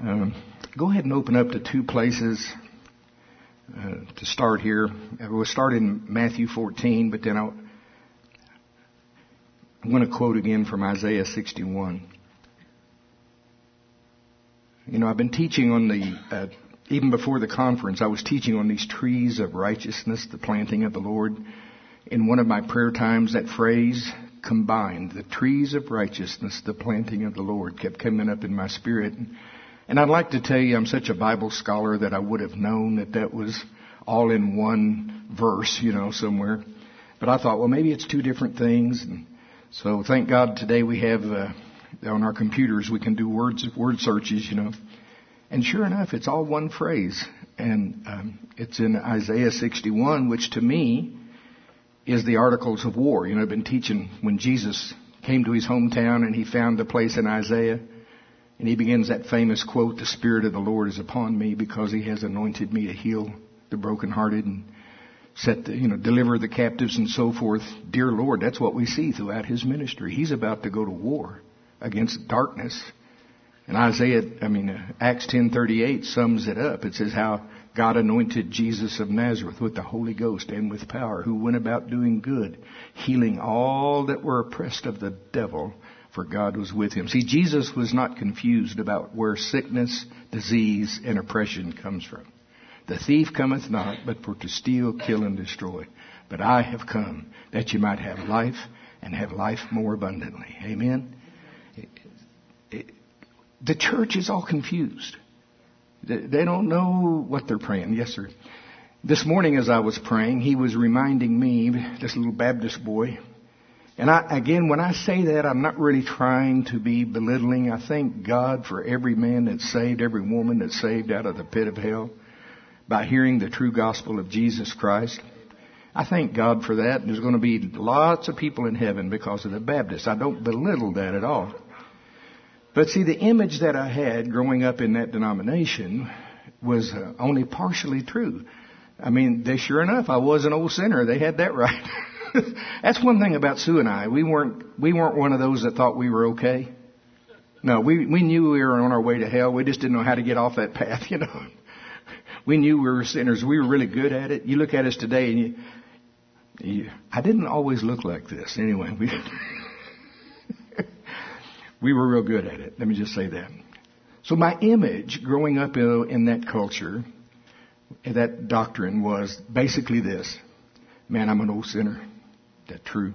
Go ahead and open up to two places to start here. We'll start in Matthew 14, but then I'm going to quote again from Isaiah 61. You know, I've been teaching on the, even before the conference, I was teaching on these trees of righteousness, the planting of the Lord. In one of my prayer times, that phrase combined, the trees of righteousness, the planting of the Lord, kept coming up in my spirit. And I'd like to tell you, I'm such a Bible scholar that I would have known that that was all in one verse, you know, somewhere. But I thought, well, maybe it's two different things. And so thank God today we have, on our computers, we can do word searches, you know. And sure enough, it's all one phrase. And it's in Isaiah 61, which to me is the articles of war. You know, I've been teaching when Jesus came to his hometown and he found the place in Isaiah. And he begins that famous quote, "The Spirit of the Lord is upon me because he has anointed me to heal the brokenhearted and deliver the captives and so forth." Dear Lord, that's what we see throughout his ministry. He's about to go to war against darkness. And Acts 10:38 sums it up. It says how God anointed Jesus of Nazareth with the Holy Ghost and with power, who went about doing good, healing all that were oppressed of the devil, for God was with him. See, Jesus was not confused about where sickness, disease, and oppression comes from. The thief cometh not, but for to steal, kill, and destroy. But I have come that you might have life, and have life more abundantly. Amen? The church is all confused. They don't know what they're praying. Yes, sir. This morning as I was praying, he was reminding me, this little Baptist boy. And when I say that, I'm not really trying to be belittling. I thank God for every man that's saved, every woman that's saved out of the pit of hell by hearing the true gospel of Jesus Christ. I thank God for that. There's going to be lots of people in heaven because of the Baptists. I don't belittle that at all. But see, the image that I had growing up in that denomination was only partially true. I mean, sure enough, I was an old sinner. They had that right. That's one thing about Sue and I. We weren't one of those that thought we were okay. No, we knew we were on our way to hell. We just didn't know how to get off that path, you know. We knew we were sinners. We were really good at it. You look at us today and I didn't always look like this. Anyway, we were real good at it. Let me just say that. So my image growing up in that culture, that doctrine was basically this. Man, I'm an old sinner. That's true.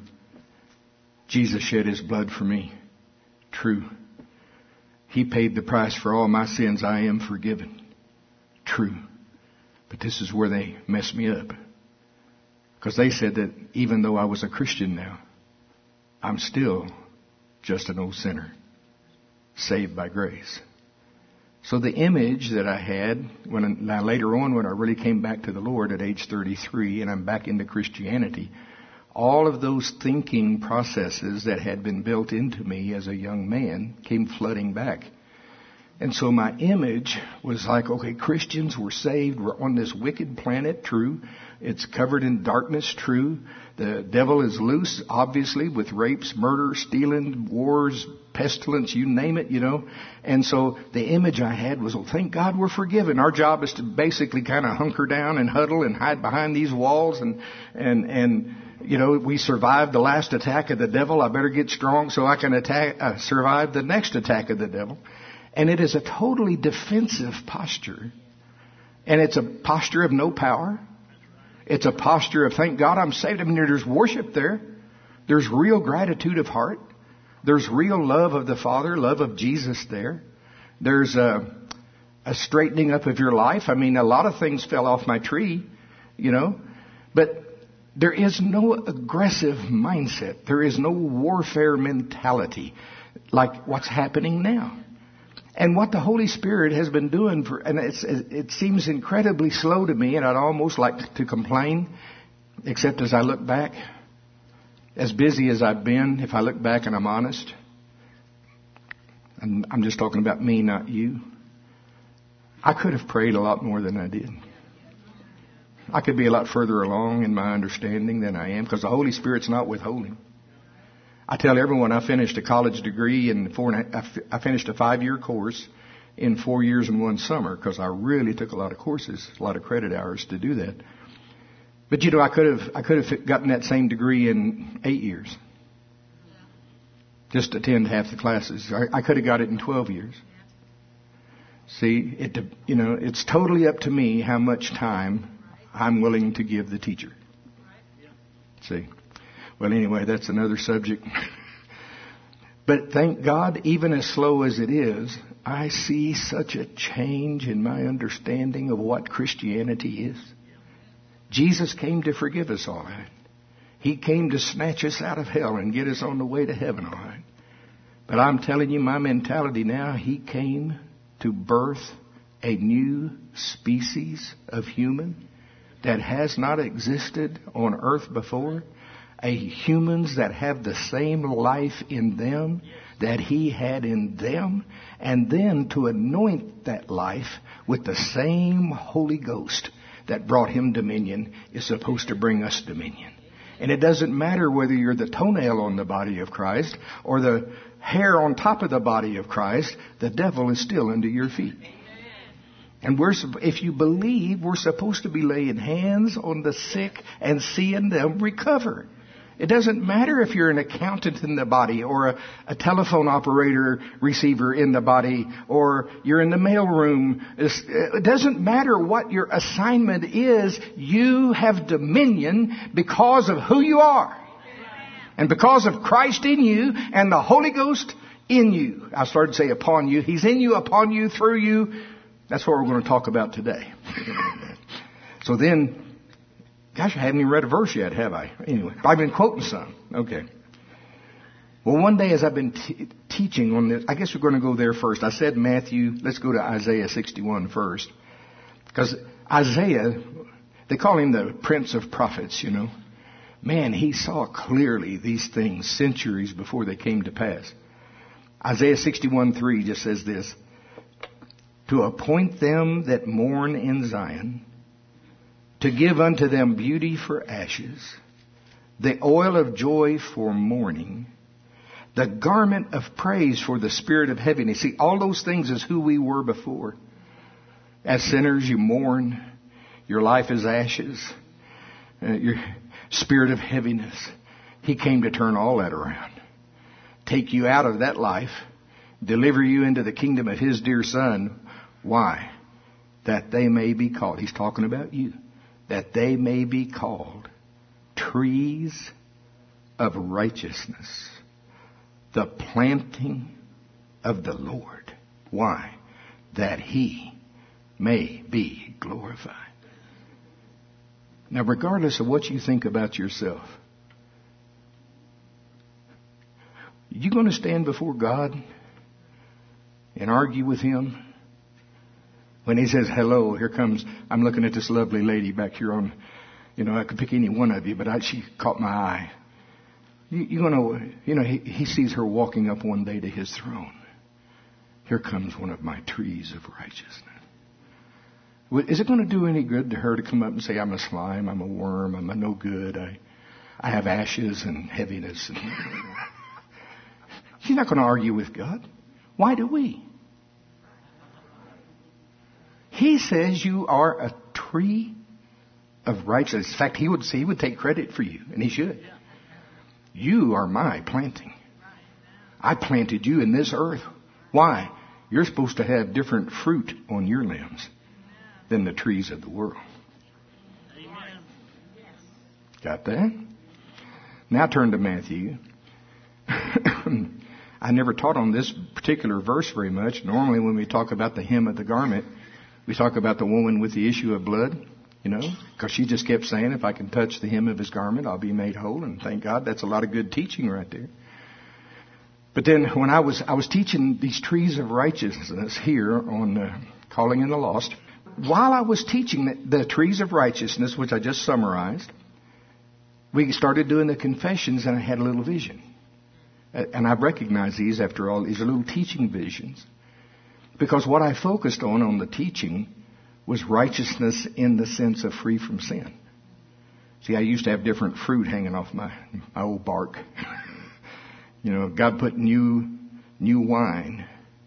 Jesus shed his blood for me. True. He paid the price for all my sins. I am forgiven. True. But this is where they messed me up. Because they said that even though I was a Christian now, I'm still just an old sinner, saved by grace. So the image that I had later on when I really came back to the Lord at age 33 and I'm back into Christianity, all of those thinking processes that had been built into me as a young man came flooding back. And so my image was like, okay, Christians were saved. We're on this wicked planet, true. It's covered in darkness, true. The devil is loose, obviously, with rapes, murder, stealing, wars, pestilence, you name it, you know. And so the image I had was, well, thank God we're forgiven. Our job is to basically kind of hunker down and huddle and hide behind these walls and you know, we survived the last attack of the devil. I better get strong so I can survive the next attack of the devil. And it is a totally defensive posture. And it's a posture of no power. It's a posture of, thank God I'm saved. I mean, there's worship there. There's real gratitude of heart. There's real love of the Father, love of Jesus there. There's a straightening up of your life. I mean, a lot of things fell off my tree, you know. But there is no aggressive mindset. There is no warfare mentality like what's happening now. And what the Holy Spirit has been doing it seems incredibly slow to me, and I'd almost like to complain, except as I look back, as busy as I've been, if I look back and I'm honest, and I'm just talking about me, not you, I could have prayed a lot more than I did. I could be a lot further along in my understanding than I am, because the Holy Spirit's not withholding. I tell everyone I finished a college degree I finished a 5-year course in 4 years and 1 summer because I really took a lot of courses, a lot of credit hours to do that. But you know, I could have gotten that same degree in 8 years. Just attend half the classes. I could have got it in 12 years. See, it's totally up to me how much time I'm willing to give the teacher. See. Well, anyway, that's another subject. But thank God, even as slow as it is, I see such a change in my understanding of what Christianity is. Jesus came to forgive us, all right. He came to snatch us out of hell and get us on the way to heaven, all right. But I'm telling you, my mentality now, He came to birth a new species of human that has not existed on earth before. Humans that have the same life in them that He had in them, and then to anoint that life with the same Holy Ghost that brought Him dominion is supposed to bring us dominion. And it doesn't matter whether you're the toenail on the body of Christ or the hair on top of the body of Christ, the devil is still under your feet. And if you believe, we're supposed to be laying hands on the sick and seeing them recover. It doesn't matter if you're an accountant in the body or a telephone operator receiver in the body or you're in the mailroom. It doesn't matter what your assignment is. You have dominion because of who you are. And because of Christ in you and the Holy Ghost in you. I started to say upon you. He's in you, upon you, through you. That's what we're going to talk about today. So then, gosh, I haven't even read a verse yet, have I? Anyway, I've been quoting some. Okay. Well, one day as I've been teaching on this, I guess we're going to go there first. I said Matthew, let's go to Isaiah 61 first. Because Isaiah, they call him the Prince of Prophets, you know. Man, he saw clearly these things centuries before they came to pass. Isaiah 61:3 just says this: to appoint them that mourn in Zion, to give unto them beauty for ashes, the oil of joy for mourning, the garment of praise for the spirit of heaviness. See, all those things is who we were before. As sinners, you mourn. Your life is ashes. Your spirit of heaviness. He came to turn all that around. Take you out of that life. Deliver you into the kingdom of His dear Son. Why? That they may be called. He's talking about you. That they may be called trees of righteousness, the planting of the Lord. Why? That He may be glorified. Now, regardless of what you think about yourself, you going to stand before God and argue with Him? When He says, hello, here comes, I'm looking at this lovely lady back here on, I could pick any one of you, but she caught my eye. You're going to, he sees her walking up one day to His throne. Here comes one of my trees of righteousness. Is it going to do any good to her to come up and say, I'm a slime, I'm a worm, I'm a no good, I have ashes and heaviness? She's not going to argue with God. Why do we? He says you are a tree of righteousness. In fact, He would take credit for you, and He should. You are my planting. I planted you in this earth. Why? You're supposed to have different fruit on your limbs than the trees of the world. Amen. Got that? Now turn to Matthew. I never taught on this particular verse very much. Normally when we talk about the hem of the garment, we talk about the woman with the issue of blood, because she just kept saying, if I can touch the hem of His garment, I'll be made whole. And thank God, that's a lot of good teaching right there. But then when I was teaching these trees of righteousness here on Calling in the Lost, while I was teaching the trees of righteousness, which I just summarized, we started doing the confessions, and I had a little vision. And I recognize these after all. These are little teaching visions. Because what I focused on the teaching was righteousness in the sense of free from sin. See, I used to have different fruit hanging off my old bark. God put new wine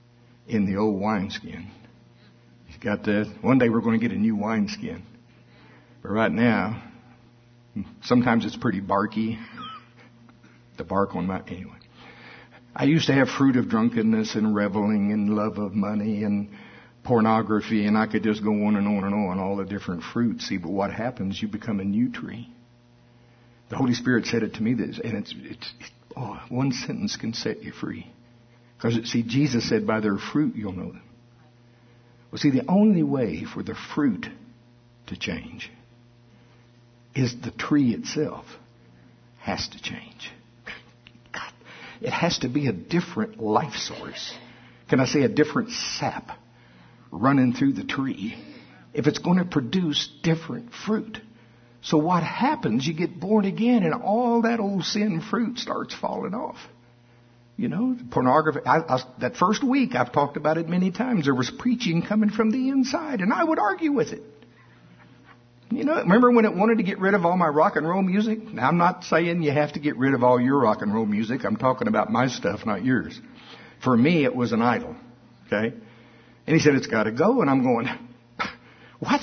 in the old wineskin. He's got that. One day we're going to get a new wineskin. But right now, sometimes it's pretty barky. The bark on my... Anyway. I used to have fruit of drunkenness and reveling and love of money and pornography, and I could just go on and on and on, all the different fruits. See, but what happens, you become a new tree. The Holy Spirit said it to me, and one sentence can set you free. Because, see, Jesus said, by their fruit you'll know them. Well, see, the only way for the fruit to change is the tree itself has to change. God, it has to be a different life source. Can I say a different sap running through the tree if it's going to produce different fruit? So what happens, you get born again and all that old sin fruit starts falling off. You know, pornography. That first week, I've talked about it many times. There was preaching coming from the inside, and I would argue with it. You know, remember when it wanted to get rid of all my rock and roll music? Now, I'm not saying you have to get rid of all your rock and roll music. I'm talking about my stuff, not yours. For me, it was an idol. Okay? And he said, it's got to go. And I'm going, what?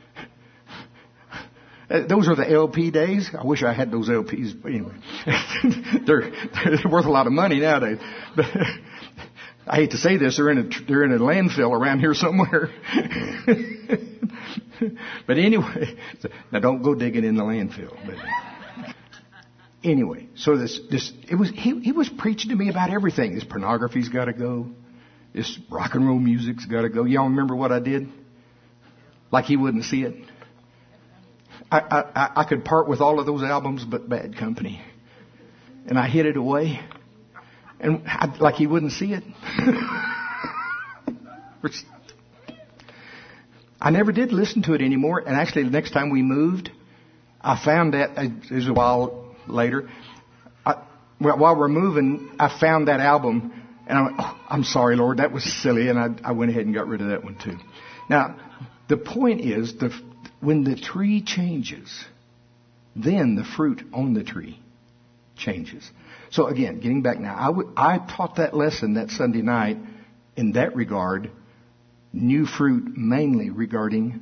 Those are the LP days. I wish I had those LPs. But anyway, they're worth a lot of money nowadays. But I hate to say this, they're in a landfill around here somewhere. But anyway, now don't go digging in the landfill. But anyway, so he was preaching to me about everything. This pornography's got to go. This rock and roll music's got to go. Y'all remember what I did? Like he wouldn't see it. I could part with all of those albums, but Bad Company. And I hid it away. And like he wouldn't see it. I never did listen to it anymore. And actually, the next time we moved, I found that, it was a while later, while we're moving, I found that album. And I went, oh, I'm sorry, Lord, that was silly. And I went ahead and got rid of that one too. Now, the point is, when the tree changes, then the fruit on the tree changes. So again, getting back now, I taught that lesson that Sunday night in that regard, new fruit mainly regarding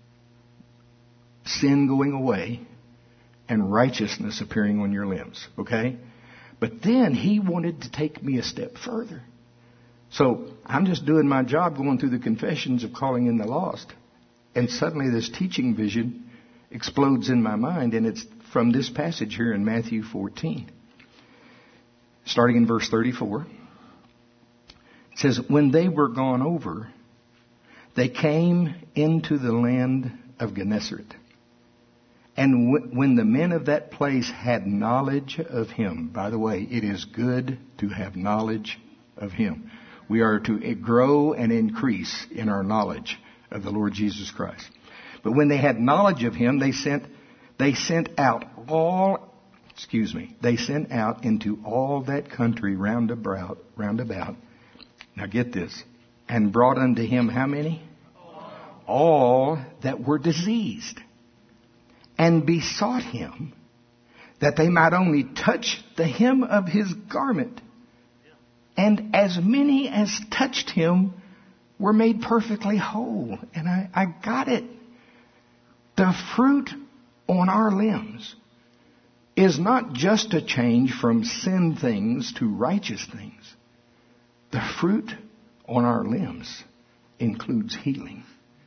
sin going away and righteousness appearing on your limbs. Okay? But then he wanted to take me a step further. So I'm just doing my job going through the confessions of calling in the lost. And suddenly this teaching vision explodes in my mind, and it's from this passage here in Matthew 14. Starting in verse 34. It says, when they were gone over, they came into the land of Gennesaret. And when the men of that place had knowledge of him, by the way, it is good to have knowledge of him. We are to grow and increase in our knowledge of the Lord Jesus Christ. But when they had knowledge of him, they sent out into all that country round about. Now get this. And brought unto him how many? All that were diseased. And besought him that they might only touch the hem of his garment. And as many as touched him were made perfectly whole. And I got it. The fruit on our limbs is not just a change from sin things to righteous things. The fruit on our limbs includes healing.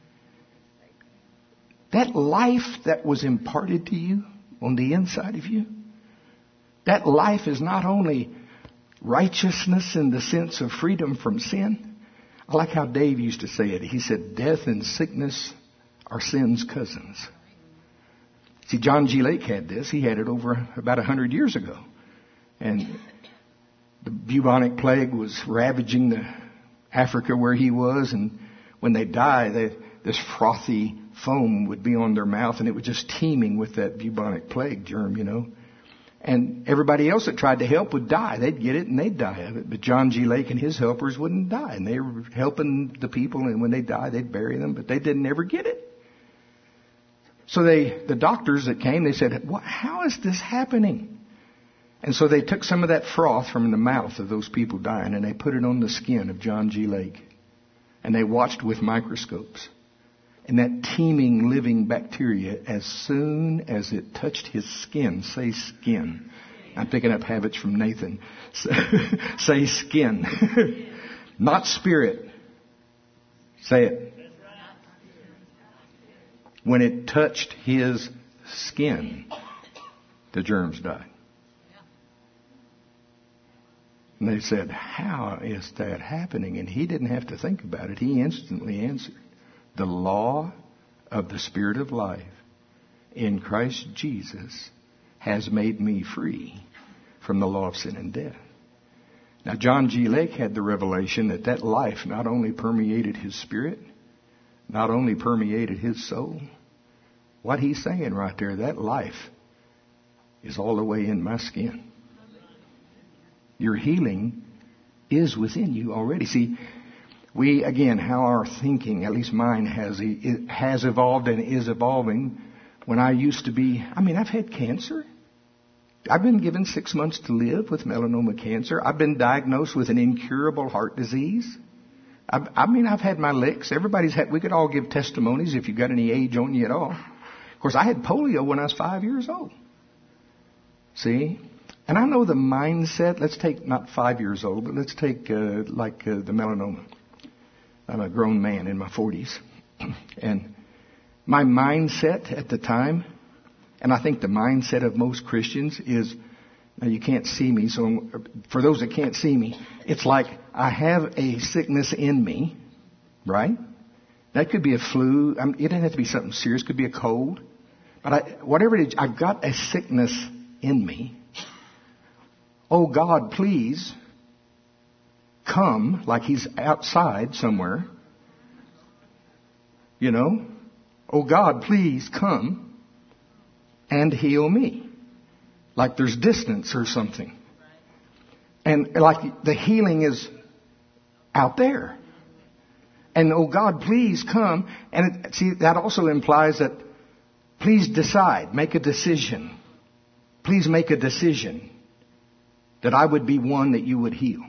That life that was imparted to you on the inside of you, that life is not only righteousness in the sense of freedom from sin. I like how Dave used to say it. He said, death and sickness are sin's cousins. See, John G. Lake had this. He had it over about 100 years ago. And the bubonic plague was ravaging Africa where he was. And when they die, this frothy foam would be on their mouth, and it was just teeming with that bubonic plague germ, you know. And everybody else that tried to help would die. They'd get it and they'd die of it. But John G. Lake and his helpers wouldn't die. And they were helping the people, and when they died, they'd bury them, but they didn't ever get it. So the doctors that came, they said, how is this happening? And so they took some of that froth from the mouth of those people dying, and they put it on the skin of John G. Lake. And they watched with microscopes. And that teeming, living bacteria, as soon as it touched his skin, say skin. I'm picking up habits from Nathan. Say skin. Not spirit. Say it. When it touched his skin, the germs died. And they said, how is that happening? And he didn't have to think about it. He instantly answered. The law of the Spirit of life in Christ Jesus has made me free from the law of sin and death. Now, John G. Lake had the revelation that life not only permeated his spirit, not only permeated his soul. What he's saying right there, that life is all the way in my skin. Your healing is within you already. See, we, again, how our thinking, at least mine has evolved and is evolving. When I used to be, I've had cancer. I've been given 6 months to live with melanoma cancer. I've been diagnosed with an incurable heart disease. I've had my licks. We could all give testimonies if you've got any age on you at all. Of course, I had polio when I was 5 years old. See? And I know the mindset, let's take not 5 years old, but let's take the melanoma. I'm a grown man in my 40s. And my mindset at the time, and I think the mindset of most Christians is, now you can't see me, so for those that can't see me, it's like I have a sickness in me, right? That could be a flu. It doesn't have to be something serious. It could be a cold. But whatever it is, I've got a sickness in me. Oh God, please come, like he's outside somewhere. You know? Oh God, please come and heal me. Like there's distance or something. And like the healing is out there. And oh God, please come. And see, that also implies that please decide, make a decision. Please make a decision that I would be one that you would heal.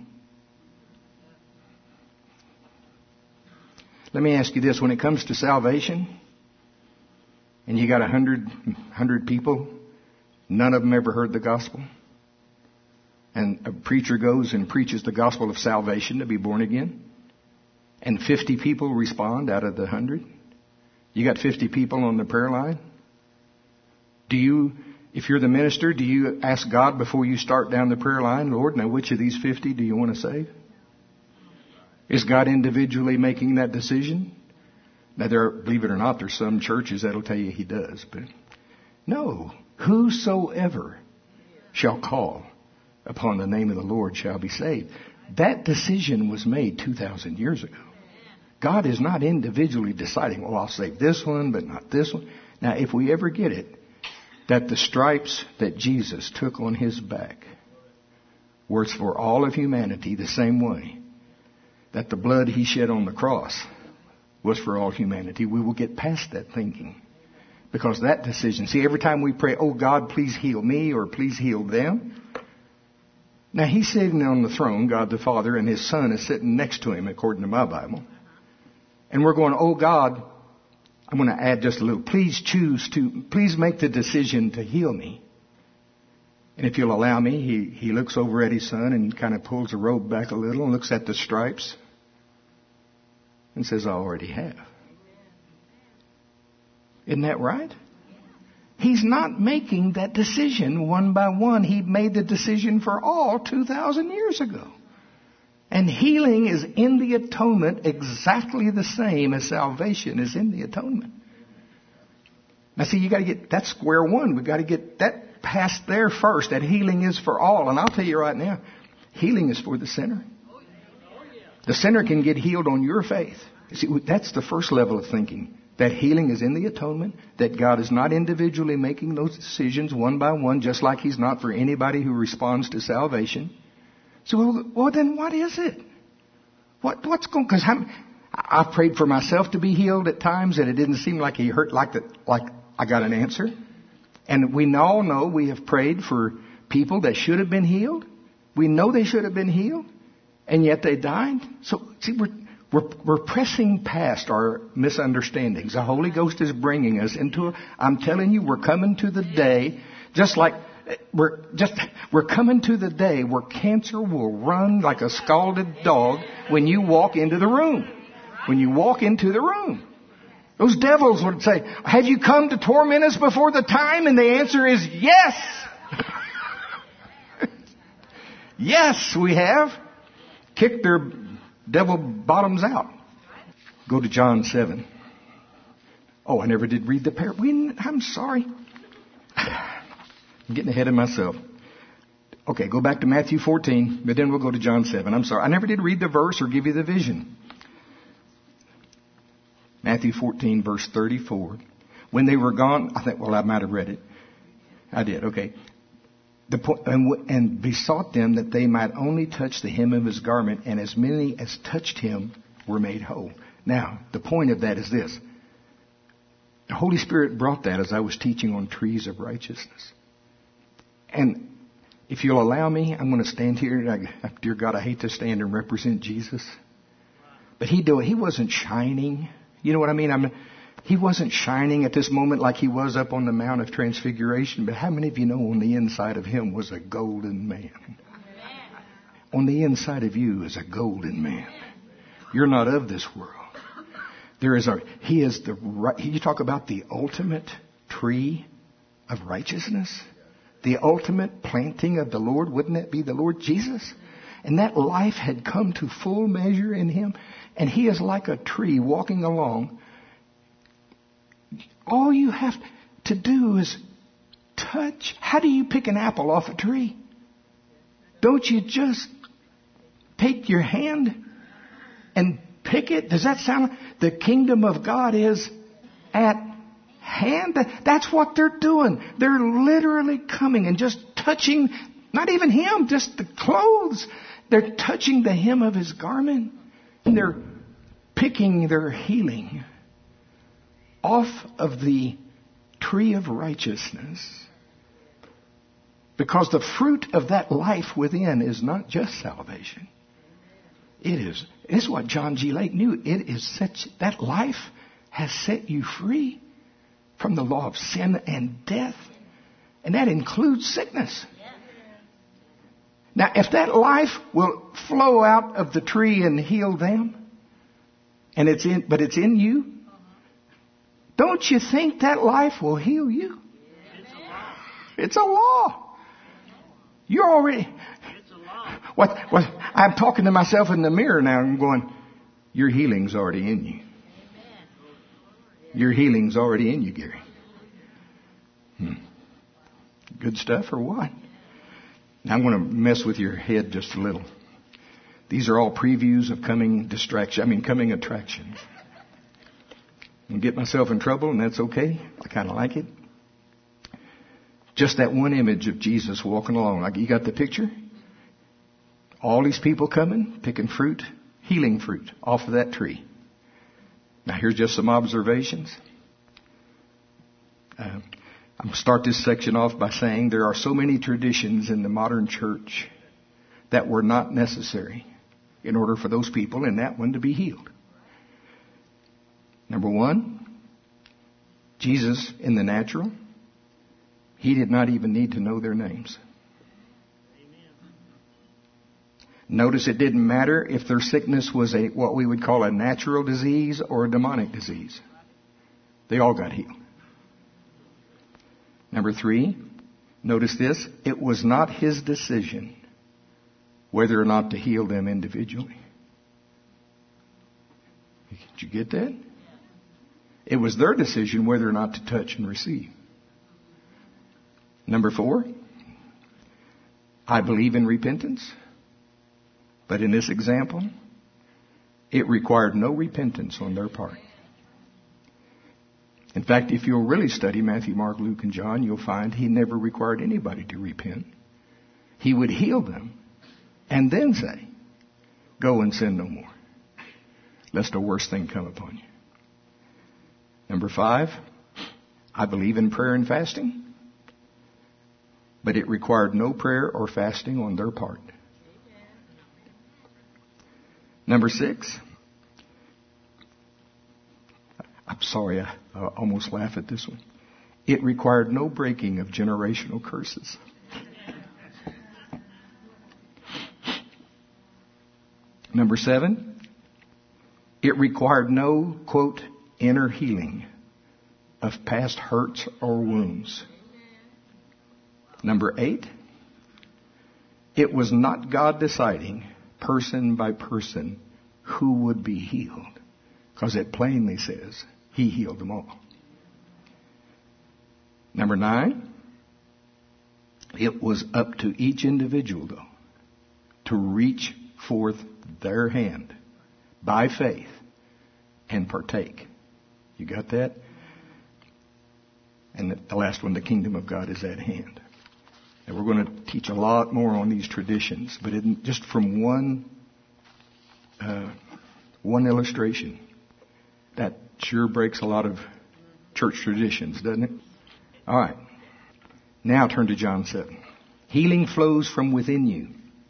Let me ask you this. When it comes to salvation, and you got 100 people, none of them ever heard the gospel, and a preacher goes and preaches the gospel of salvation to be born again, and 50 people respond out of the 100, you got 50 people on the prayer line. If you're the minister, do you ask God before you start down the prayer line, Lord, now which of these 50 do you want to save? Is God individually making that decision? Now, believe it or not, there's some churches that'll tell you he does. But no, whosoever shall call upon the name of the Lord shall be saved. That decision was made 2,000 years ago. God is not individually deciding, I'll save this one, but not this one. Now, if we ever get it, that the stripes that Jesus took on his back were for all of humanity the same way that the blood he shed on the cross was for all humanity, we will get past that thinking. Because that decision, see, every time we pray, oh God, please heal me or please heal them. Now he's sitting on the throne, God the Father, and his Son is sitting next to him according to my Bible. And we're going, oh God, I'm going to add just a little. Please make the decision to heal me. And if you'll allow me, he looks over at his Son and kind of pulls the robe back a little and looks at the stripes and says, I already have. Isn't that right? He's not making that decision one by one. He made the decision for all 2,000 years ago. And healing is in the atonement exactly the same as salvation is in the atonement. Now see, you got to get, that's square one. We've got to get that past there first. That healing is for all. And I'll tell you right now, healing is for the sinner. The sinner can get healed on your faith. See, that's the first level of thinking. That healing is in the atonement. That God is not individually making those decisions one by one, just like he's not for anybody who responds to salvation. So, well, then what is it? What's going? Because I've prayed for myself to be healed at times, and it didn't seem like he hurt like I got an answer. And we all know we have prayed for people that should have been healed. We know they should have been healed, and yet they died. So, see, We're pressing past our misunderstandings. The Holy Ghost is bringing us I'm telling you, we're coming to the day, we're coming to the day where cancer will run like a scalded dog when you walk into the room. When you walk into the room. Those devils would say, have you come to torment us before the time? And the answer is yes. Yes, we have. Kicked their devil bottoms out. Go to John 7. Oh, I never did read the parable. I'm sorry. I'm getting ahead of myself. Okay, go back to Matthew 14, but then we'll go to John 7. I'm sorry. I never did read the verse or give you the vision. Matthew 14, verse 34. When they were gone, I might have read it. I did, okay. And besought them that they might only touch the hem of his garment, and as many as touched him were made whole. Now, the point of that is this. The Holy Spirit brought that as I was teaching on trees of righteousness. And if you'll allow me, I'm going to stand here. Dear God, I hate to stand and represent Jesus. But he wasn't shining. You know what I mean? He wasn't shining at this moment like he was up on the Mount of Transfiguration. But how many of you know on the inside of him was a golden man? On the inside of you is a golden man. You're not of this world. You talk about the ultimate tree of righteousness. The ultimate planting of the Lord. Wouldn't that be the Lord Jesus? And that life had come to full measure in him. And he is like a tree walking along. All you have to do is touch. How do you pick an apple off a tree? Don't you just take your hand and pick it? Does that sound like the kingdom of God is at hand? That's what they're doing. They're literally coming and just touching, not even him, just the clothes. They're touching the hem of his garment. And they're picking their healing off of the tree of righteousness. Because the fruit of that life within is not just salvation. It's what John G. Lake knew. That life has set you free from the law of sin and death. And that includes sickness. Now, if that life will flow out of the tree and heal them, but it's in you, don't you think that life will heal you? It's a law. You're already. I'm talking to myself in the mirror now. I'm going, your healing's already in you. Your healing's already in you, Gary. Good stuff or what? Now I'm going to mess with your head just a little. These are all previews of coming attractions. I'm going to get myself in trouble, and that's okay. I kind of like it. Just that one image of Jesus walking along. Like, you got the picture? All these people coming, picking fruit, healing fruit off of that tree. Now here's just some observations. I'm going to start this section off by saying there are so many traditions in the modern church that were not necessary in order for those people in that one to be healed. Number one, Jesus in the natural, he did not even need to know their names. Notice it didn't matter if their sickness was what we would call a natural disease or a demonic disease. They all got healed. Number three, notice this. It was not his decision whether or not to heal them individually. Did you get that? It was their decision whether or not to touch and receive. Number four, I believe in repentance. But in this example, it required no repentance on their part. In fact, if you'll really study Matthew, Mark, Luke, and John, you'll find he never required anybody to repent. He would heal them and then say, go and sin no more, lest a worse thing come upon you. Number five, I believe in prayer and fasting, but it required no prayer or fasting on their part. Number six, sorry, I almost laugh at this one. It required no breaking of generational curses. Number 7, it required no, quote, inner healing of past hurts or wounds. Number 8, it was not God deciding person by person who would be healed, because it plainly says He healed them all. Number 9, it was up to each individual, though, to reach forth their hand by faith and partake. You got that? And the last one, the kingdom of God is at hand. And we're going to teach a lot more on these traditions, but just from one illustration, that sure breaks a lot of church traditions, doesn't it? All right. Now turn to John 7. Healing flows from within you.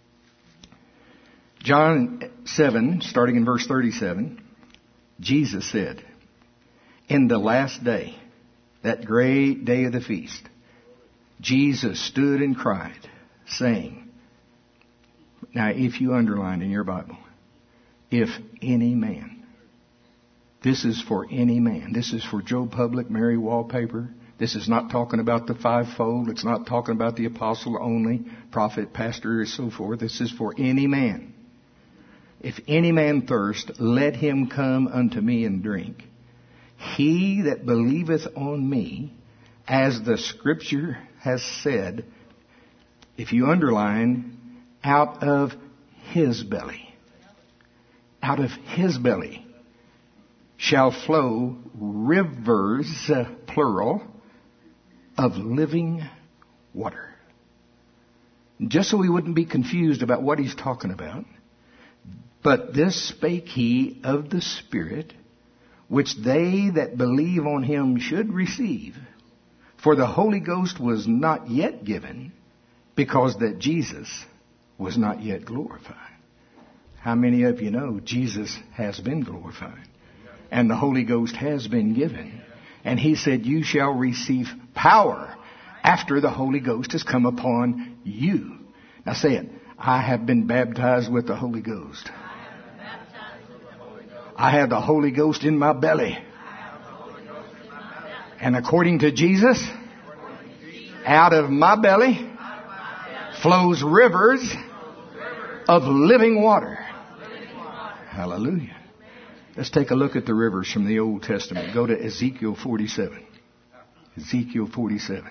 John 7, starting in verse 37, Jesus said, in the last day, that great day of the feast, Jesus stood and cried, saying, now if you underline in your Bible, if any man, this is for any man. This is for Joe Public, Mary Wallpaper. This is not talking about the fivefold. It's not talking about the apostle only, prophet, pastor, and so forth. This is for any man. If any man thirst, let him come unto me and drink. He that believeth on me, as the Scripture has said, if you underline, out of his belly, shall flow rivers, plural, of living water. Just so we wouldn't be confused about what he's talking about. But this spake he of the Spirit, which they that believe on him should receive. For the Holy Ghost was not yet given, because that Jesus was not yet glorified. How many of you know Jesus has been glorified? And the Holy Ghost has been given. And he said, you shall receive power after the Holy Ghost has come upon you. Now say it. I have been baptized with the Holy Ghost. I have the Holy Ghost in my belly. And according to Jesus, out of my belly flows rivers of living water. Hallelujah. Let's take a look at the rivers from the Old Testament. Go to Ezekiel 47. Ezekiel 47.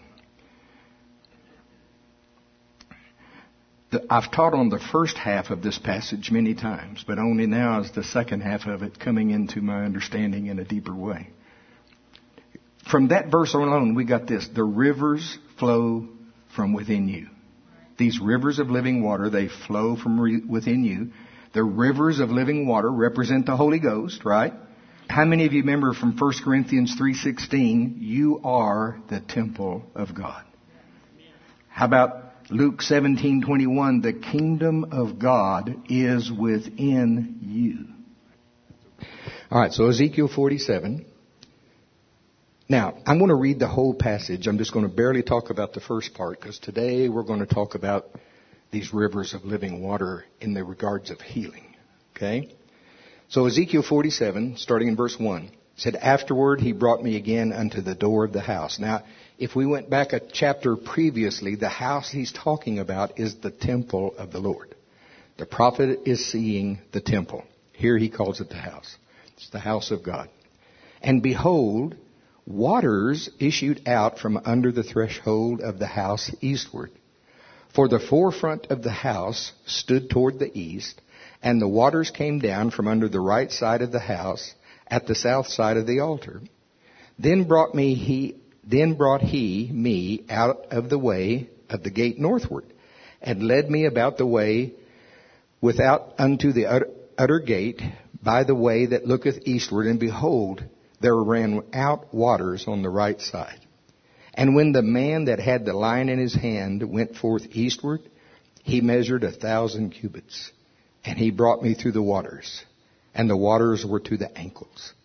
I've taught on the first half of this passage many times, but only now is the second half of it coming into my understanding in a deeper way. From that verse alone, we got this. The rivers flow from within you. These rivers of living water, they flow from within you. The rivers of living water represent the Holy Ghost, right? How many of you remember from 1 Corinthians 3:16, you are the temple of God? How about Luke 17:21, the kingdom of God is within you. All right, so Ezekiel 47. Now, I'm going to read the whole passage. I'm just going to barely talk about the first part, because today we're going to talk about these rivers of living water in the regards of healing. Okay? So Ezekiel 47, starting in verse 1, said, afterward he brought me again unto the door of the house. Now, if we went back a chapter previously, the house he's talking about is the temple of the Lord. The prophet is seeing the temple. Here he calls it the house. It's the house of God. And behold, waters issued out from under the threshold of the house eastward. For the forefront of the house stood toward the east, and the waters came down from under the right side of the house at the south side of the altar. Then brought he me out of the way of the gate northward, and led me about the way without unto the utter gate, by the way that looketh eastward, and behold, there ran out waters on the right side. And when the man that had the line in his hand went forth eastward, he measured 1,000 cubits, and he brought me through the waters, and the waters were to the ankles.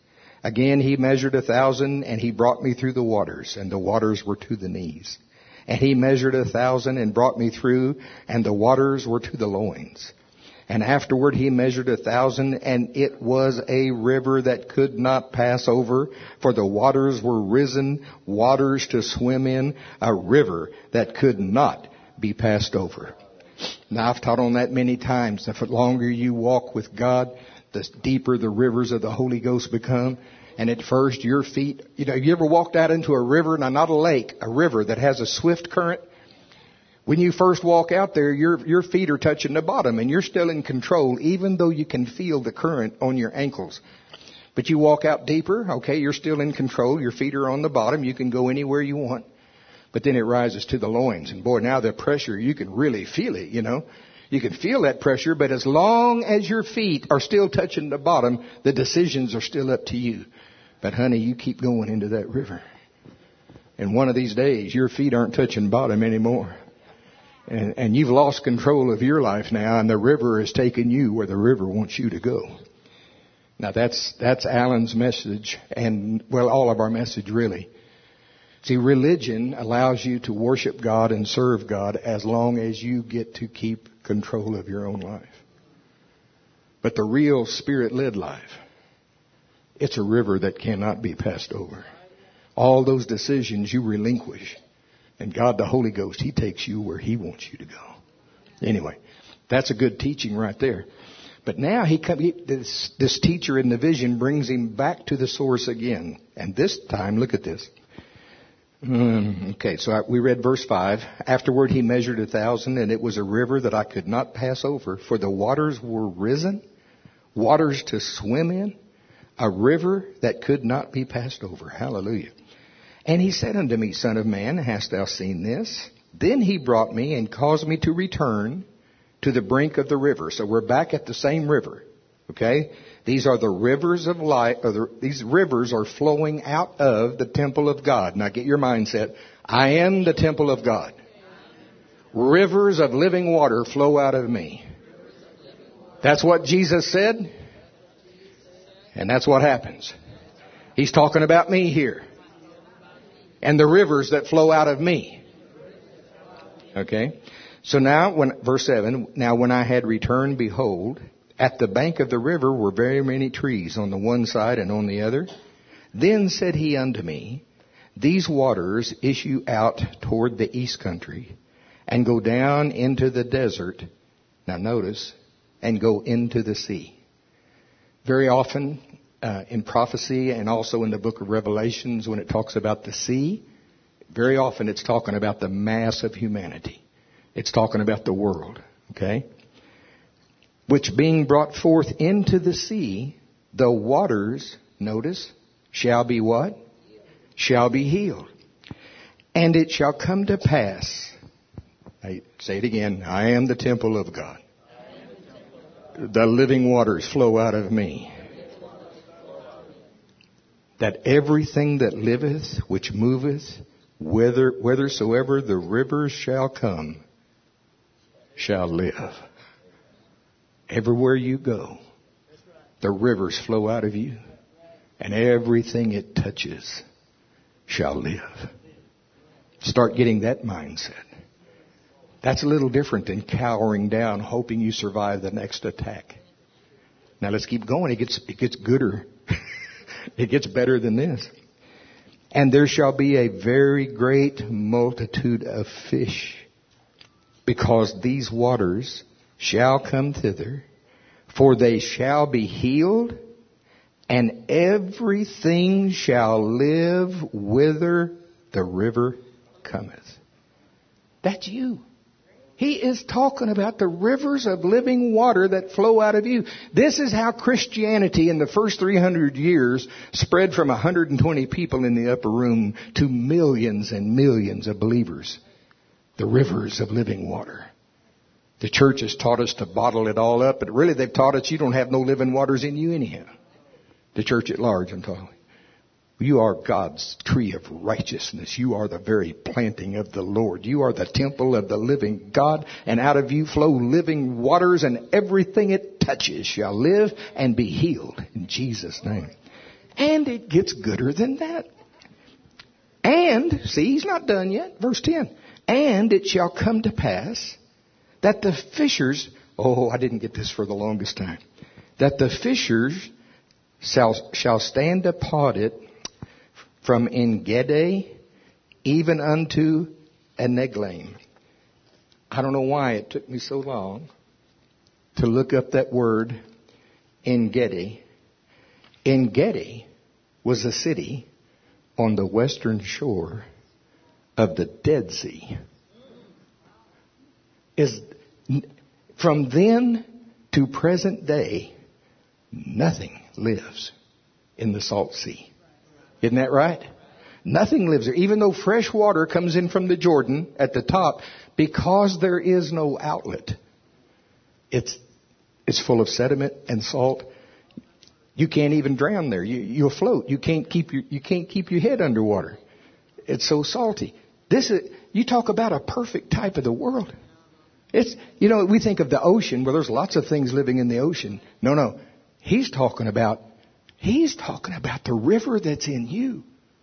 Again he measured 1,000, and he brought me through the waters, and the waters were to the knees. And he measured 1,000 and brought me through, and the waters were to the loins. And afterward he measured 1,000, and it was a river that could not pass over, for the waters were risen, waters to swim in, a river that could not be passed over. Now I've taught on that many times. The longer you walk with God, the deeper the rivers of the Holy Ghost become. And at first your feet, you ever walked out into a river, now not a lake, a river that has a swift current? When you first walk out there, your feet are touching the bottom and you're still in control, even though you can feel the current on your ankles. But you walk out deeper, okay, you're still in control, your feet are on the bottom, you can go anywhere you want. But then it rises to the loins, and boy, now the pressure, you can really feel it, You can feel that pressure, but as long as your feet are still touching the bottom, the decisions are still up to you. But honey, you keep going into that river. And one of these days, your feet aren't touching bottom anymore. And you've lost control of your life now, and the river has taken you where the river wants you to go. Now that's Alan's message, and well, all of our message really. See, religion allows you to worship God and serve God as long as you get to keep control of your own life. But the real Spirit-led life, it's a river that cannot be passed over. All those decisions you relinquish. And God, the Holy Ghost, He takes you where He wants you to go. Anyway, that's a good teaching right there. But now this teacher in the vision brings him back to the source again. And this time, look at this. Okay, so we read verse 5. Afterward he measured 1,000, and it was a river that I could not pass over, for the waters were risen, waters to swim in, a river that could not be passed over. Hallelujah. And he said unto me, Son of man, hast thou seen this? Then he brought me and caused me to return to the brink of the river. So we're back at the same river. Okay? These are the rivers of life. These rivers are flowing out of the temple of God. Now get your mindset. I am the temple of God. Rivers of living water flow out of me. That's what Jesus said. And that's what happens. He's talking about me here. And the rivers that flow out of me. Okay? So now, verse 7, now when I had returned, behold, at the bank of the river were very many trees on the one side and on the other. Then said he unto me, These waters issue out toward the east country and go down into the desert. Now notice, and go into the sea. Very often in prophecy and also in the book of Revelations, when it talks about the sea, very often it's talking about the mass of humanity. It's talking about the world, okay? Which being brought forth into the sea, the waters, notice, shall be what? Shall be healed. And it shall come to pass, I say it again, I am the temple of God. The living waters flow out of me. That everything that liveth, which moveth, whithersoever the rivers shall come, shall live. Everywhere you go, the rivers flow out of you, and everything it touches shall live. Start getting that mindset. That's a little different than cowering down, hoping you survive the next attack. Now let's keep going. It gets gooder. It gets better than this. And there shall be a very great multitude of fish, because these waters shall come thither, for they shall be healed, and everything shall live whither the river cometh. That's you. He is talking about the rivers of living water that flow out of you. This is how Christianity in the first 300 years spread from 120 people in the upper room to millions and millions of believers. The rivers of living water. The church has taught us to bottle it all up, but really they've taught us you don't have no living waters in you anyhow. The church at large, I'm talking. You are God's tree of righteousness. You are the very planting of the Lord. You are the temple of the living God, and out of you flow living waters, and everything it touches shall live and be healed in Jesus' name. And it gets gooder than that. And, see, he's not done yet. Verse 10. And it shall come to pass that the fishers, I didn't get this for the longest time, that the fishers shall stand upon it from En-gedi even unto Eneglaim. I don't know why it took me so long to look up that word En-gedi. En-gedi was a city on the western shore of the Dead Sea. From then to present day, nothing lives in the Salt Sea. Isn't that right? Nothing lives there. Even though fresh water comes in from the Jordan at the top, because there is no outlet, it's full of sediment and salt. You can't even drown there. You'll float. You can't keep your head underwater. It's so salty. You talk about a perfect type of the world. We think of the ocean where there's lots of things living in the ocean. No. He's talking about the river that's in you.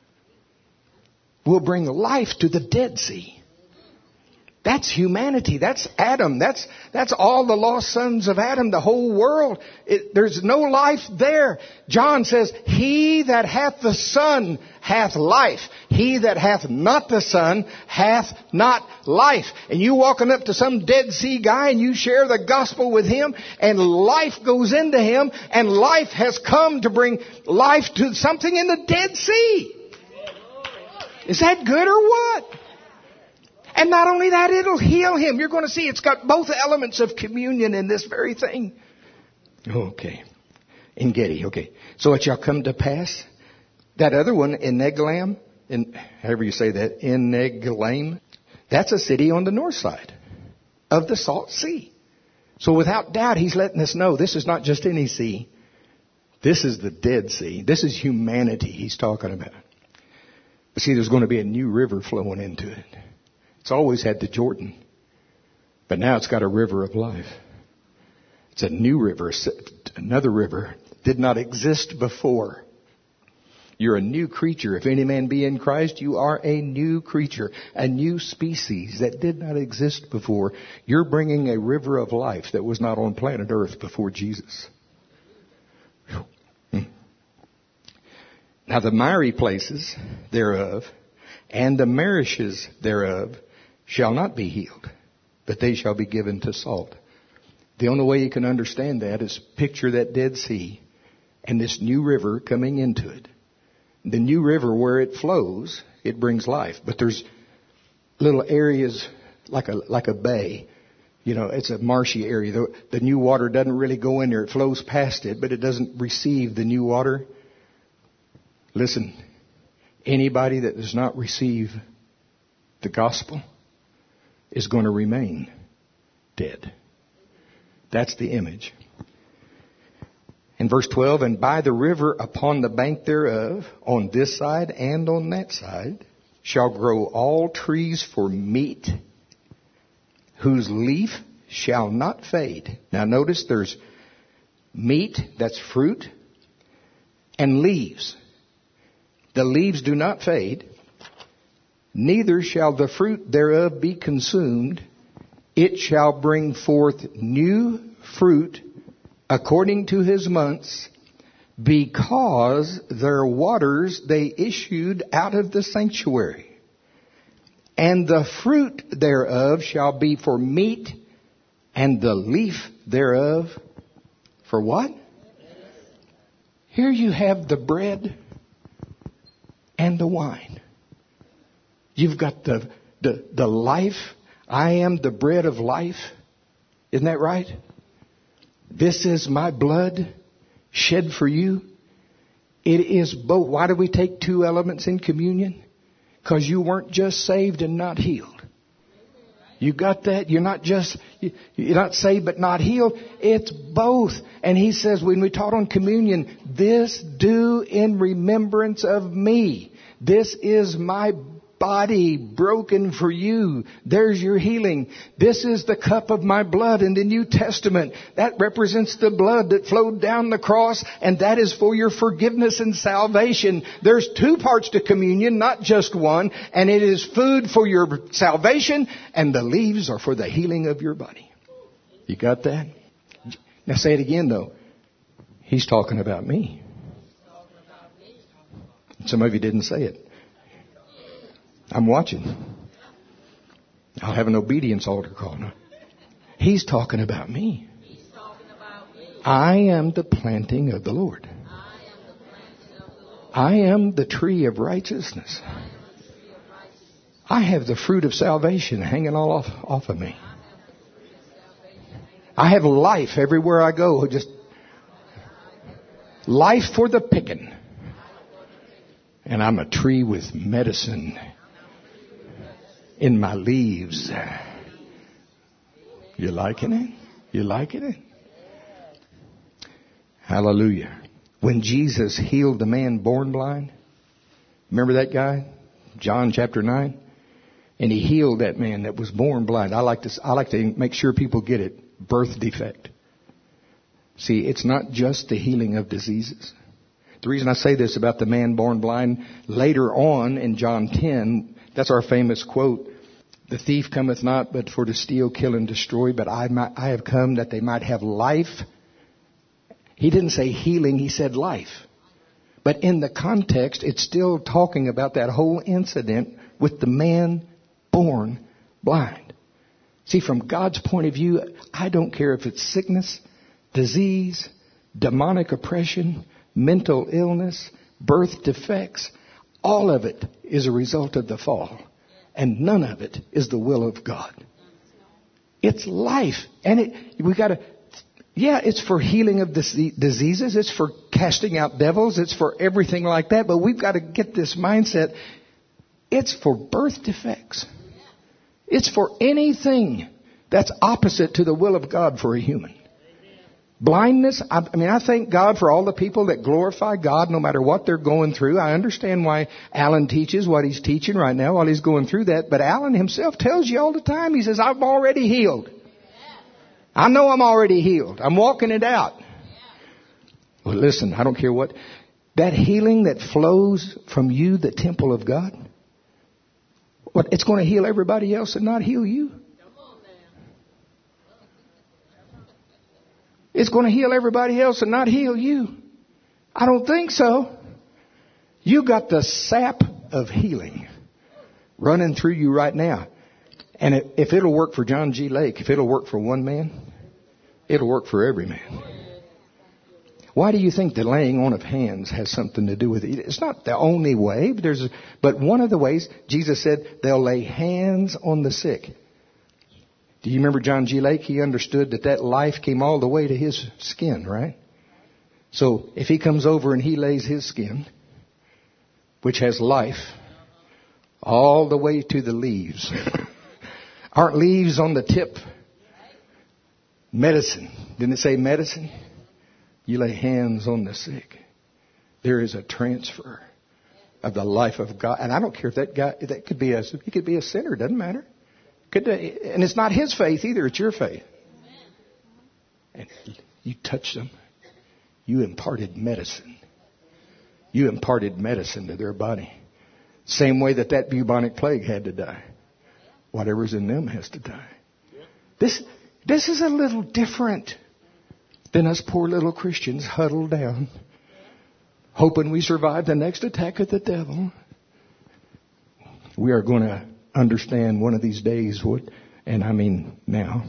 Will bring life to the Dead Sea. That's humanity. That's Adam. That's all the lost sons of Adam, the whole world. There's no life there. John says, he that hath the Son hath life. He that hath not the Son hath not life. And you walking up to some Dead Sea guy and you share the gospel with him and life goes into him and life has come to bring life to something in the Dead Sea. Is that good or what? And not only that, it'll heal him. You're going to see it's got both elements of communion in this very thing. Okay. En-gedi. Okay. So it shall come to pass. That other one, Eneglaim, however you say that, Eneglaim, that's a city on the north side of the Salt Sea. So without doubt, he's letting us know this is not just any sea. This is the Dead Sea. This is humanity he's talking about. But see, there's going to be a new river flowing into it. It's always had the Jordan. But now it's got a river of life. It's a new river, another river. Did not exist before. You're a new creature. If any man be in Christ, you are a new creature, a new species that did not exist before. You're bringing a river of life that was not on planet Earth before Jesus. Now the miry places thereof and the marishes thereof shall not be healed, but they shall be given to salt. The only way you can understand that is picture that Dead Sea and this new river coming into it. The new river, where it flows, it brings life. But there's little areas like a bay. It's a marshy area. The new water doesn't really go in there. It flows past it, but it doesn't receive the new water. Listen, anybody that does not receive the gospel is going to remain dead. That's the image. In verse 12, and by the river upon the bank thereof, on this side and on that side, shall grow all trees for meat, whose leaf shall not fade. Now notice there's meat, that's fruit, and leaves. The leaves do not fade, neither shall the fruit thereof be consumed. It shall bring forth new fruit according to his months, because their waters they issued out of the sanctuary. And the fruit thereof shall be for meat, and the leaf thereof for what? Here you have the bread and the wine. You've got the life. I am the bread of life. Isn't that right? This is my blood shed for you. It is both. Why do we take two elements in communion? Because you weren't just saved and not healed. You got that? You're not saved but not healed. It's both. And he says when we taught on communion, this do in remembrance of me. This is my body broken for you. There's your healing. This is the cup of my blood in the New Testament. That represents the blood that flowed down the cross, and that is for your forgiveness and salvation. There's two parts to communion, not just one, and it is food for your salvation, and the leaves are for the healing of your body. You got that? Now say it again, though. He's talking about me. Some of you didn't say it. I'm watching. I'll have an obedience altar call now. He's talking about me. I am the planting of the Lord. I am the tree of righteousness. I have the fruit of salvation hanging all off of me. I have life everywhere I go. Just life for the picking. And I'm a tree with medicine in my leaves. You liking it? You liking it? Hallelujah. When Jesus healed the man born blind, remember that guy? John chapter 9. And he healed that man that was born blind. I like to make sure people get it. Birth defect. See, it's not just the healing of diseases. The reason I say this about the man born blind, later on in John 10, that's our famous quote, the thief cometh not but for to steal, kill, and destroy, but I have come that they might have life. He didn't say healing, he said life. But in the context, it's still talking about that whole incident with the man born blind. See, from God's point of view, I don't care if it's sickness, disease, demonic oppression, mental illness, birth defects. All of it is a result of the fall. And none of it is the will of God. It's life. And it's for healing of diseases. It's for casting out devils. It's for everything like that. But we've got to get this mindset. It's for birth defects. It's for anything that's opposite to the will of God for a human. Blindness, I thank God for all the people that glorify God no matter what they're going through. I understand why Alan teaches what he's teaching right now while he's going through that. But Alan himself tells you all the time, he says, I'm already healed. I know I'm already healed. I'm walking it out. Well, listen, I don't care what. That healing that flows from you, the temple of God, it's going to heal everybody else and not heal you. It's going to heal everybody else and not heal you. I don't think so. You got the sap of healing running through you right now. And if it'll work for John G. Lake, if it'll work for one man, it'll work for every man. Why do you think the laying on of hands has something to do with it? It's not the only way, but one of the ways, Jesus said they'll lay hands on the sick. Do you remember John G. Lake? He understood that life came all the way to his skin, right? So if he comes over and he lays his skin, which has life, all the way to the leaves. Aren't leaves on the tip? Medicine. Didn't it say medicine? You lay hands on the sick. There is a transfer of the life of God. And I don't care if he could be a sinner, doesn't matter. And it's not his faith either, it's your faith. And you touch them. You imparted medicine. You imparted medicine to their body. Same way that bubonic plague had to die. Whatever's in them has to die. This is a little different than us poor little Christians huddled down, hoping we survive the next attack of the devil. We are going to understand one of these days now,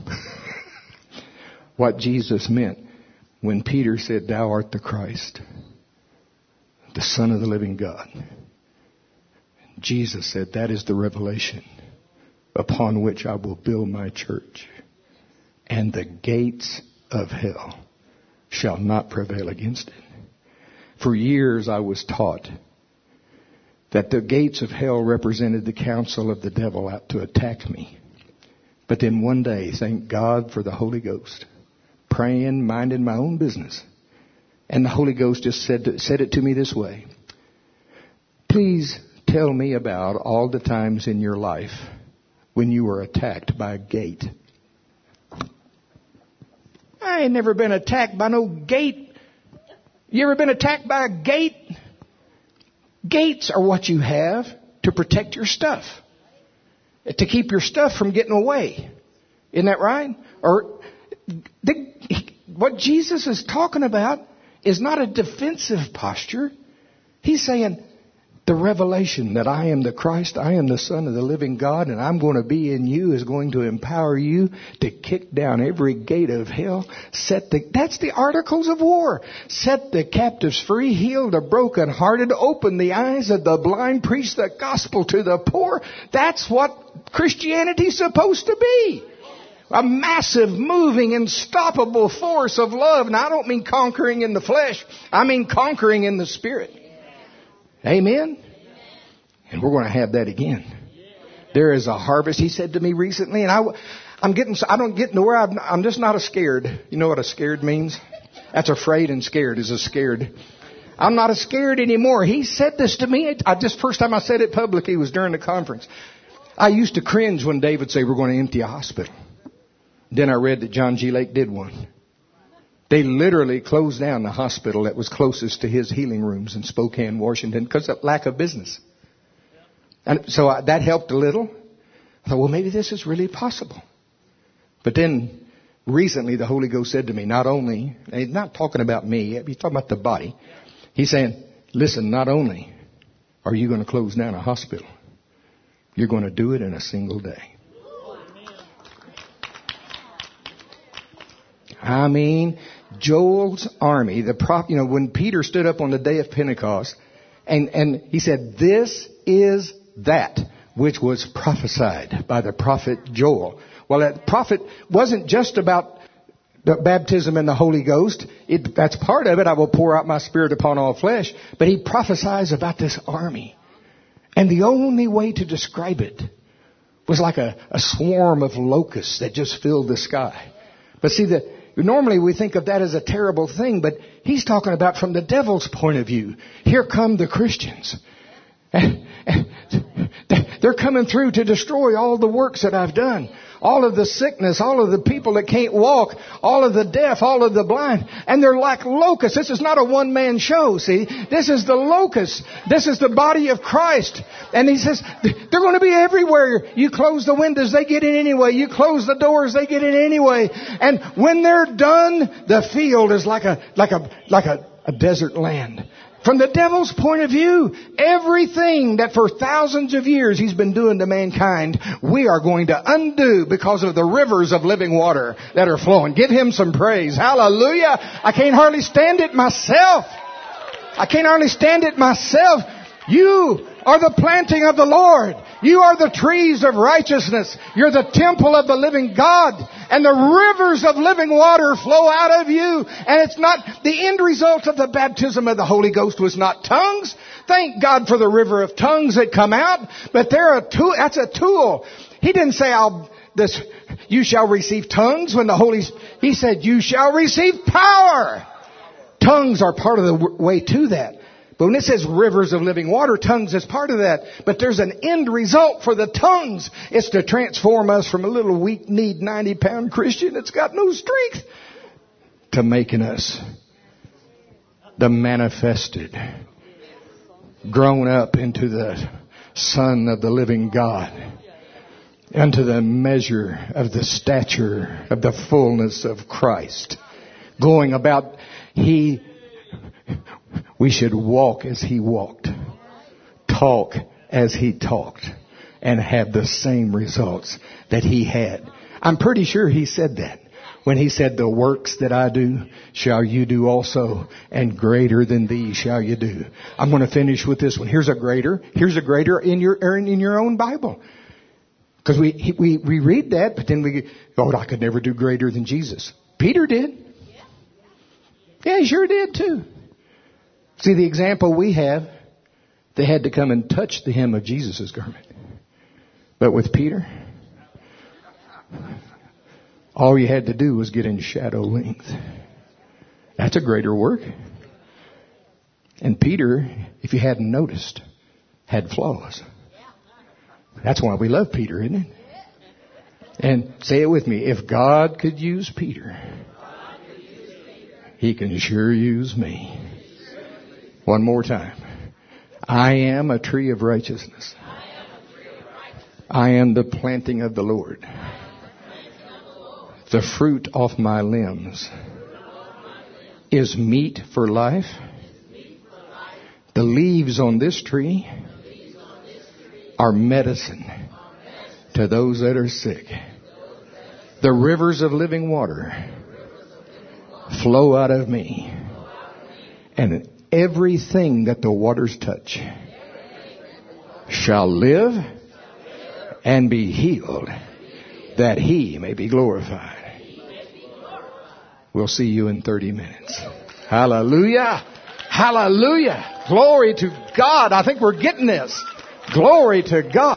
what Jesus meant when Peter said, "Thou art the Christ, the Son of the living God." Jesus said, "That is the revelation upon which I will build my church, and the gates of hell shall not prevail against it." For years I was taught that the gates of hell represented the counsel of the devil out to attack me. But then one day, thank God for the Holy Ghost, praying, minding my own business. And the Holy Ghost just said it to me this way. Please tell me about all the times in your life when you were attacked by a gate? I ain't never been attacked by no gate. You ever been attacked by a gate? Gates are what you have to protect your stuff, to keep your stuff from getting away. Isn't that right? Or what Jesus is talking about is not a defensive posture. He's saying the revelation that I am the Christ, I am the Son of the living God, and I'm going to be in you is going to empower you to kick down every gate of hell. That's the articles of war. Set the captives free, heal the brokenhearted, open the eyes of the blind, preach the gospel to the poor. That's what Christianity's supposed to be. A massive, moving, unstoppable force of love. Now, I don't mean conquering in the flesh. I mean conquering in the Spirit. Amen? And we're going to have that again. There is a harvest, he said to me recently, and I don't get nowhere. I'm just not a scared. You know what a scared means? That's afraid, and scared is a scared. I'm not a scared anymore. He said this to me. First time I said it publicly was during the conference. I used to cringe when David said we're going to empty a hospital. Then I read that John G. Lake did one. They literally closed down the hospital that was closest to his healing rooms in Spokane, Washington, because of lack of business. And so that helped a little. I thought, well, maybe this is really possible. But then recently the Holy Ghost said to me, not only, he's not talking about me, he's talking about the body. He's saying, listen, not only are you going to close down a hospital, you're going to do it in a single day. I mean, Joel's army, when Peter stood up on the day of Pentecost, and he said, this is that which was prophesied by the prophet Joel. Well, that prophet wasn't just about the baptism in the Holy Ghost. That's part of it. I will pour out my Spirit upon all flesh. But he prophesies about this army. And the only way to describe it was like a swarm of locusts that just filled the sky. But see, normally we think of that as a terrible thing, but he's talking about from the devil's point of view. Here come the Christians. They're coming through to destroy all the works that I've done. All of the sickness, all of the people that can't walk, all of the deaf, all of the blind. And they're like locusts. This is not a one-man show, see. This is the locusts. This is the body of Christ. And he says, they're going to be everywhere. You close the windows, they get in anyway. You close the doors, they get in anyway. And when they're done, the field is like a desert land. From the devil's point of view, everything that for thousands of years he's been doing to mankind, we are going to undo because of the rivers of living water that are flowing. Give him some praise. Hallelujah. I can't hardly stand it myself. You are the planting of the Lord. You are the trees of righteousness. You're the temple of the living God. And the rivers of living water flow out of you. And it's not, the end result of the baptism of the Holy Ghost was not tongues. Thank God for the river of tongues that come out. But that's a tool. He didn't say, you shall receive tongues when He said, you shall receive power. Tongues are part of the way to that. But when it says rivers of living water, tongues is part of that. But there's an end result for the tongues. It's to transform us from a little weak-kneed 90-pound Christian that's got no strength to making us the manifested, grown up into the Son of the living God, unto the measure of the stature of the fullness of Christ. Going about, we should walk as He walked, talk as He talked, and have the same results that He had. I'm pretty sure He said that when He said, the works that I do shall you do also, and greater than these shall you do. I'm going to finish with this one. Here's a greater in your own Bible. Because we read that, but then I could never do greater than Jesus. Peter did. Yeah, he sure did too. See, the example we have, they had to come and touch the hem of Jesus' garment. But with Peter, all you had to do was get in shadow length. That's a greater work. And Peter, if you hadn't noticed, had flaws. That's why we love Peter, isn't it? And say it with me. If God could use Peter, He can sure use me. One more time. I am a tree of righteousness. I am the planting of the Lord. The fruit of my limbs is meat for life. The leaves on this tree are medicine to those that are sick. The rivers of living water flow out of me. And everything that the waters touch shall live and be healed, that He may be glorified. We'll see you in 30 minutes. Hallelujah. Hallelujah. Glory to God. I think we're getting this. Glory to God.